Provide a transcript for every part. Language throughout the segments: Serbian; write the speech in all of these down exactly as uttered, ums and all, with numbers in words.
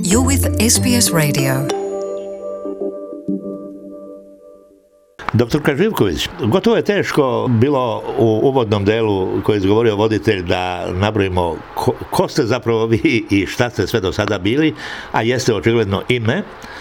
You're with S B S Radio. Doktorka Živković, gotovo je teško bilo u uvodnom delu koji je izgovorio voditelj da nabrojimo ko, ko ste zapravo vi i šta ste sve do sada bili, a jeste očigledno ime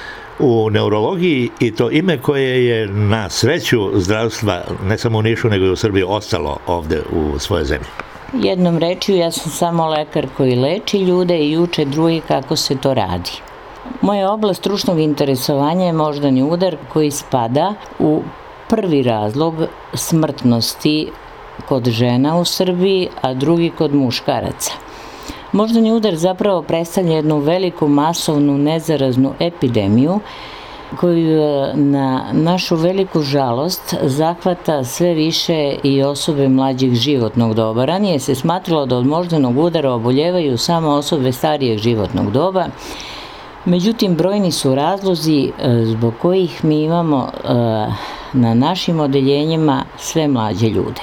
u neurologiji i to ime koje je na sreću zdravstva ne samo u Nišu nego i u Srbiji ostalo ovde u svojoj zemlji. Jednom rečju, ja sam samo lekar koji leči ljude i uče drugi kako se to radi. Moja oblast stručnog interesovanja je moždani udar koji spada u prvi razlog smrtnosti kod žena u Srbiji, a drugi kod muškaraca. Moždani udar zapravo predstavlja jednu veliku masovnu nezaraznu epidemiju koju na našu veliku žalost zahvata sve više i osobe mlađeg životnog doba. Ranije se smatralo da od moždanog udara oboljevaju samo osobe starijeg životnog doba. Međutim, brojni su razlozi zbog kojih mi imamo na našim odeljenjima sve mlađe ljude.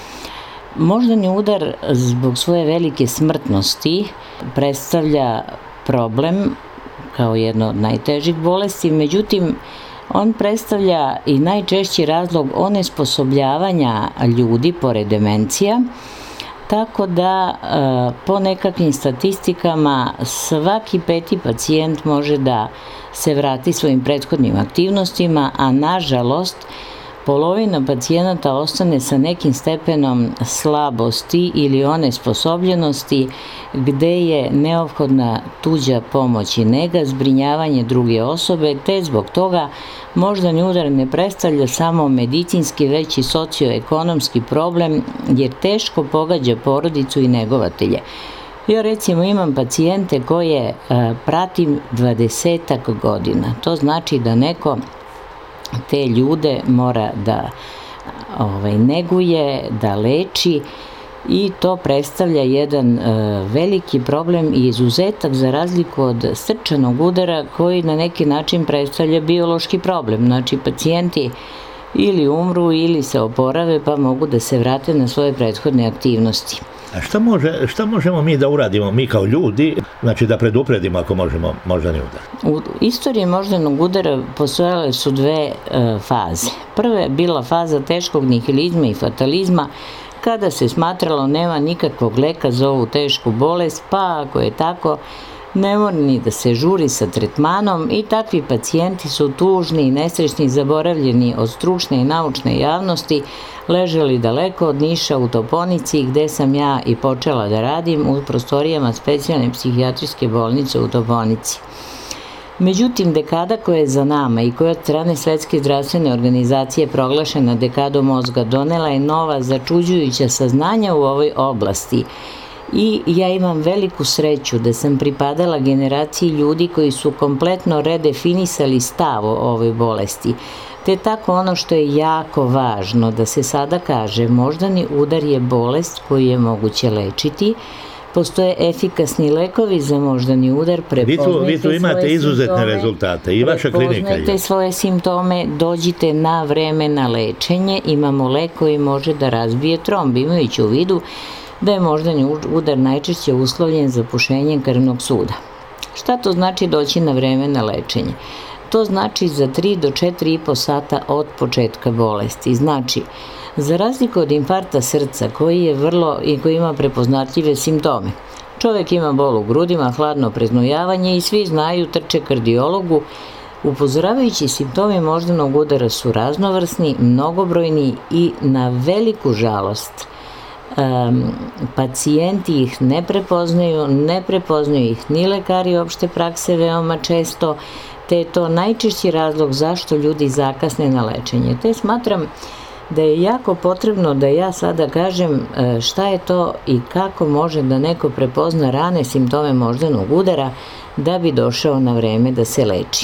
Moždani udar zbog svoje velike smrtnosti predstavlja problem kao jedno od najtežih bolesti, međutim, on predstavlja i najčešći razlog onesposobljavanja ljudi pored demencija, tako da po nekakvim statistikama svaki peti pacijent može da se vrati svojim prethodnim aktivnostima, a nažalost polovina pacijenata ostane sa nekim stepenom slabosti ili onesposobljenosti gde je neophodna tuđa pomoć i nega, zbrinjavanje druge osobe, te zbog toga moždani udar ne predstavlja samo medicinski, već i socioekonomski problem, jer teško pogađa porodicu i negovatelje. Ja recimo imam pacijente koje a, pratim dvadesetak godina. To znači da neko te ljude mora da ovaj, neguje, da leči i to predstavlja jedan e, veliki problem i izuzetak za razliku od srčanog udara koji na neki način predstavlja biološki problem. Znači pacijenti ili umru ili se oporave pa mogu da se vrate na svoje prethodne aktivnosti. A šta, može, šta možemo mi da uradimo, mi kao ljudi, znači da predupredimo ako možemo moždani udar? U istoriji moždanog udara postojale su dve e, faze. Prva je bila faza teškog nihilizma i fatalizma, kada se smatralo nema nikakvog leka za ovu tešku bolest, pa ako je tako, ne mora ni da se žuri sa tretmanom i takvi pacijenti su tužni i nesrećni, zaboravljeni od stručne i naučne javnosti, ležali daleko od Niša u Toponici gde sam ja i počela da radim u prostorijama specijalne psihijatrijske bolnice u Toponici. Međutim, dekada koja je za nama i koja je od strane Svetske zdravstvene organizacije proglašena dekadom mozga donela je nova začuđujuća saznanja u ovoj oblasti. I ja imam veliku sreću da sam pripadala generaciji ljudi koji su kompletno redefinisali stav o ovoj bolesti. Te tako ono što je jako važno da se sada kaže, moždani udar je bolest koju je moguće lečiti, postoje efikasni lekovi za moždani udar, prepoznajte vi tu, vi tu imate izuzetne simptome, rezultate i vaša klinika je. Prepoznajte svoje simptome, dođite na vreme na lečenje, imamo lek koji može da razbije tromb, imajući u vidu da je moždani udar najčešće uslovljen zapušenjem krvnog suda. Šta to znači doći na vreme na lečenje? To znači za tri do četiri i po sata od početka bolesti. Znači, za razliku od infarkta srca koji je vrlo i koji ima prepoznatljive simptome. Čovjek ima bol u grudima, hladno preznojavanje i svi znaju, trče kardiologu. Upozoravajući simptomi moždanog udara su raznovrsni, mnogobrojni i na veliku žalost Um, pacijenti ih ne prepoznaju, ne prepoznaju ih ni lekari opšte prakse veoma često, te je to najčešći razlog zašto ljudi zakasne na lečenje. Te smatram da je jako potrebno da ja sada kažem šta je to i kako može da neko prepozna rane simptome moždanog udara da bi došao na vreme da se leči.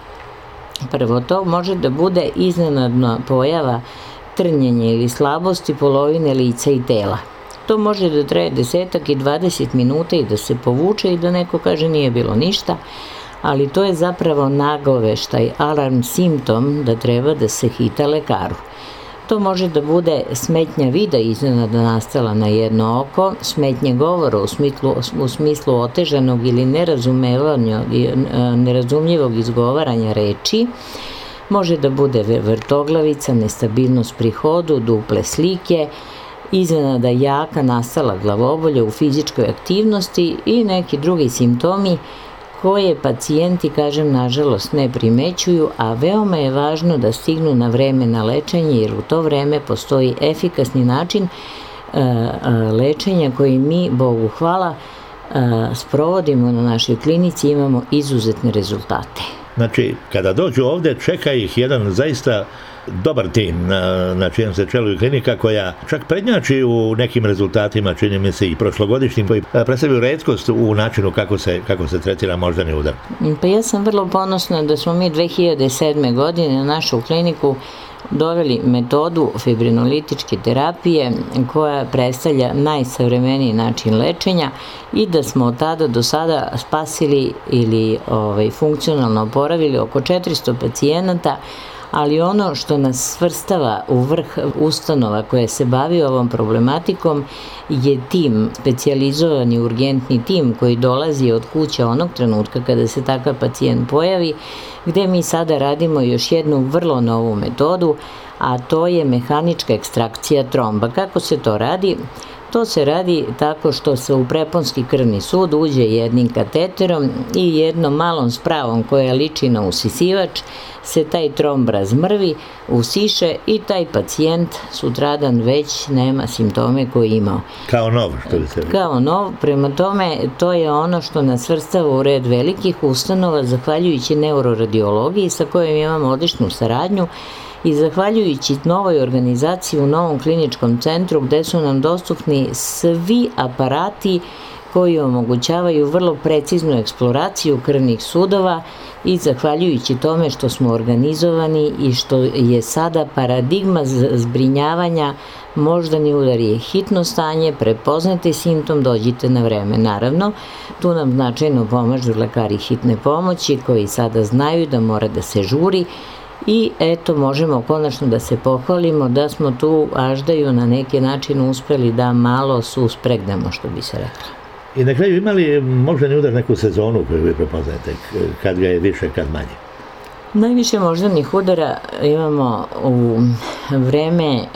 Prvo, to može da bude iznenadna pojava trnjenje ili slabosti polovine lica i tela. To može da traje desetak i dvadeset minuta i da se povuče i da neko kaže nije bilo ništa, ali to je zapravo nagoveštaj, alarm, simptom da treba da se hita lekaru. To može da bude smetnja vida iznenada nastala na jedno oko, smetnje govora u smislu, u smislu otežanog ili nerazumljivog izgovaranja reči, može da bude vrtoglavica, nestabilnost pri hodu, duple slike, iznenada jaka nastala glavobolja u fizičkoj aktivnosti i neki drugi simptomi koje pacijenti, kažem, nažalost ne primećuju, a veoma je važno da stignu na vreme na lečenje, jer u to vreme postoji efikasni način lečenja koji mi, Bogu hvala, sprovodimo na našoj klinici i imamo izuzetne rezultate. Znači, kada dođu ovde, čeka ih jedan zaista dobar tim na, na čijem se čelu i klinika koja čak prednjači u nekim rezultatima, čini mi se i prošlogodišnjim, koji predstavljaju retkost u načinu kako se, kako se tretira moždani udar. Pa ja sam vrlo ponosna da smo mi dve hiljade sedme. godine na našu kliniku doveli metodu fibrinolitičke terapije koja predstavlja najsavremeniji način lečenja i da smo od tada do sada spasili ili ovaj, funkcionalno oporavili oko četiristo pacijenata, ali ono što nas svrstava u vrh ustanova koje se bavi ovom problematikom je tim, specijalizovani urgentni tim koji dolazi od kuće onog trenutka kada se takav pacijent pojavi, gde mi sada radimo još jednu vrlo novu metodu, a to je mehanička ekstrakcija tromba. Kako se to radi? To se radi tako što se u preponski krvni sud uđe jednim kateterom i jednom malom spravom koja liči na usisivač, se taj tromb razmrvi, usiše i taj pacijent sutradan već nema simptome koje je imao. Kao nov, što bi se rekao. Kao nov, prema tome to je ono što nas svrstava u red velikih ustanova zahvaljujući neuroradiologiji sa kojom imamo odličnu saradnju i zahvaljujući novoj organizaciji u novom kliničkom centru gde su nam dostupni svi aparati koji omogućavaju vrlo preciznu eksploraciju krvnih sudova i zahvaljujući tome što smo organizovani i što je sada paradigma zbrinjavanja moždani udar je hitno stanje, prepoznate simptom, dođite na vreme. Naravno, tu nam značajno pomažu lekari hitne pomoći koji sada znaju da mora da se žuri i eto možemo konačno da se pohvalimo da smo tu Aždaju na neki način uspeli da malo suspregnemo, što bi se rekla. I na kraju imali moždani udar neku sezonu koju vi prepoznajete, kad ga je više, kad manje? Najviše moždanih udara imamo u vreme e,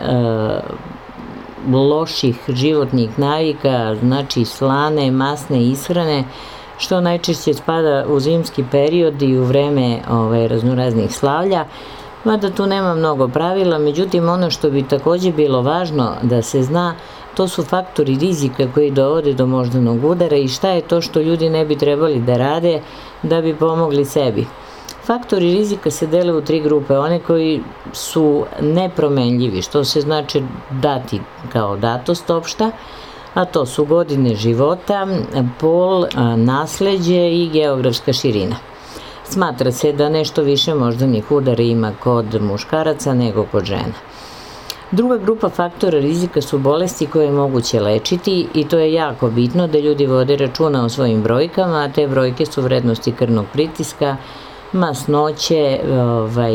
loših životnih navika, znači slane, masne ishrane, što najčešće spada u zimski period i u vreme ovaj, raznoraznih slavlja, mada tu nema mnogo pravila, međutim ono što bi takođe bilo važno da se zna, to su faktori rizika koji dovode do moždanog udara i šta je to što ljudi ne bi trebali da rade da bi pomogli sebi. Faktori rizika se dele u tri grupe, one koji su nepromenljivi, što se znači dati kao datost opšta, a to su godine života, pol, nasleđe i geografska širina. Smatra se da nešto više moždanih udara ima kod muškaraca nego kod žena. Druga grupa faktora rizika su bolesti koje je moguće lečiti i to je jako bitno da ljudi vode računa o svojim brojkama, a te brojke su vrednosti krvnog pritiska, masnoće, ovaj,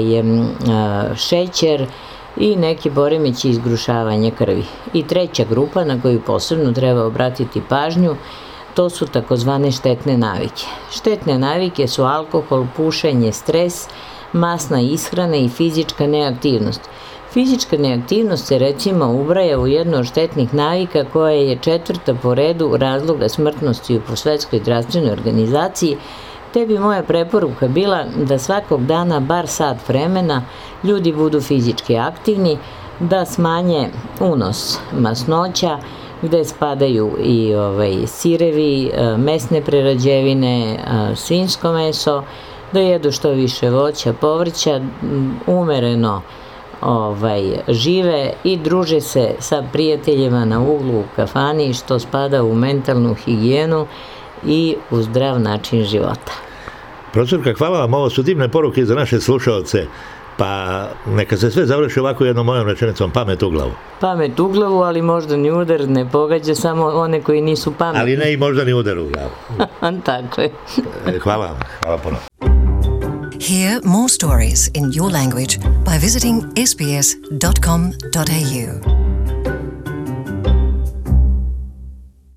šećer i neki poremeći izgrušavanja krvi. I treća grupa na koju posebno treba obratiti pažnju, to su takozvane štetne navike. Štetne navike su alkohol, pušenje, stres, masna ishrana i fizička neaktivnost. Fizička neaktivnost se recimo ubraja u jednu od štetnih navika koja je četvrta po redu razloga smrtnosti po Svetskoj zdravstvenoj organizaciji, te bi moja preporuka bila da svakog dana bar sat vremena ljudi budu fizički aktivni, da smanje unos masnoća, gde spadaju i ovaj, sirevi, mesne prerađevine, svinjsko meso, da jedu što više voća, povrća, umereno ovaj, žive i druže se sa prijateljima na uglu u kafani, što spada u mentalnu higijenu i u zdrav način života. Profesorka, hvala vam, ovo su divne poruke za naše slušaoce, pa neka se sve završi ovako jednom mojom rečenicom, pamet u glavu. Pamet u glavu, ali moždani udar ne pogađa samo one koji nisu pametni. Ali ne i moždani udar u glavu. Tako je. Hvala vam, hvala puno. Hear more stories in your language by visiting s b s dot com dot a u.